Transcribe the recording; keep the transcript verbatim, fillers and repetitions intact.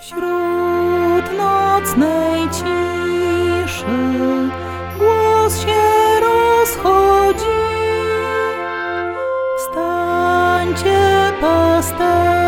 Wśród nocnej ciszy głos się rozchodzi. Wstańcie, pasterze.